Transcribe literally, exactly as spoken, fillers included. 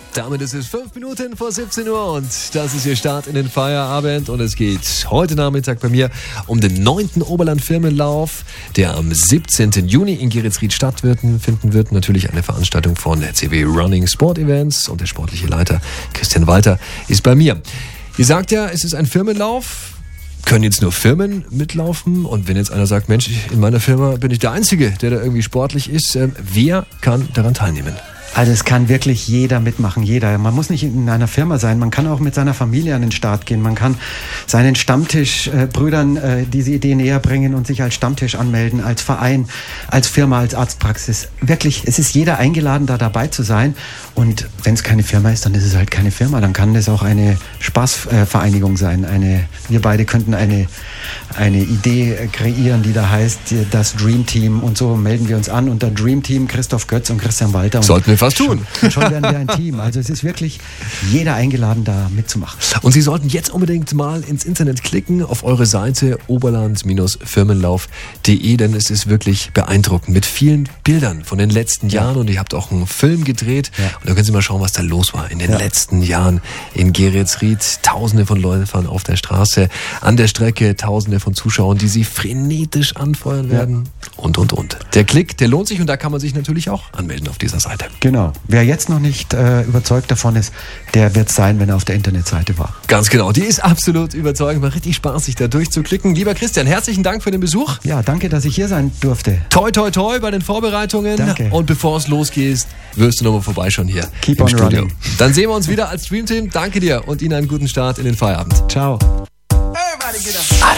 Damit ist es fünf Minuten vor siebzehn Uhr und das ist Ihr Start in den Feierabend und es geht heute Nachmittag bei mir um den neunten Oberland-Firmenlauf, der am siebzehnten Juni in Geretsried stattfinden wird. Natürlich eine Veranstaltung von C W Running Sport Events und der sportliche Leiter Christian Walter ist bei mir. Ihr sagt ja, es ist ein Firmenlauf. Können jetzt nur Firmen mitlaufen? Und wenn jetzt einer sagt, Mensch, in meiner Firma bin ich der Einzige, der da irgendwie sportlich ist, äh, wer kann daran teilnehmen? Also es kann wirklich jeder mitmachen, jeder. Man muss nicht in einer Firma sein, man kann auch mit seiner Familie an den Start gehen. Man kann seinen Stammtischbrüdern äh, diese Idee näher bringen und sich als Stammtisch anmelden, als Verein, als Firma, als Arztpraxis. Wirklich, es ist jeder eingeladen, da dabei zu sein. Und wenn es keine Firma ist, dann ist es halt keine Firma. Dann kann es auch eine Spaßvereinigung sein. Eine, wir beide könnten eine, eine Idee kreieren, die da heißt, das Dream Team. Und so melden wir uns an unter Dream Team Christoph Götz und Christian Walter. Und sollten wir fast tun. Schon, schon werden wir ein Team. Also es ist wirklich jeder eingeladen, da mitzumachen. Und Sie sollten jetzt unbedingt mal ins Internet klicken, auf eure Seite oberland Firmenlauf punkt de, denn es ist wirklich beeindruckend mit vielen Bildern von den letzten Ja. Jahren und ihr habt auch einen Film gedreht Ja. und da können Sie mal schauen, was da los war in den Ja. letzten Jahren in Geretsried. Tausende von Leuten fahren auf der Straße, an der Strecke, Tausende von Zuschauern, die Sie frenetisch anfeuern werden und, und, und. Der Klick, der lohnt sich und da kann man sich natürlich auch anmelden auf dieser Seite. Genau. Wer jetzt noch nicht äh, überzeugt davon ist, der wird es sein, wenn er auf der Internetseite war. Ganz genau, die ist absolut überzeugend. War richtig Spaß, sich da durchzuklicken. Lieber Christian, herzlichen Dank für den Besuch. Ja, danke, dass ich hier sein durfte. Toi, toi, toi bei den Vorbereitungen. Danke. Und bevor es losgeht, wirst du nochmal vorbeischauen hier Keep im on Studio. running. Dann sehen wir uns wieder als Streamteam. Danke dir und Ihnen einen guten Start in den Feierabend. Ciao. Everybody get up.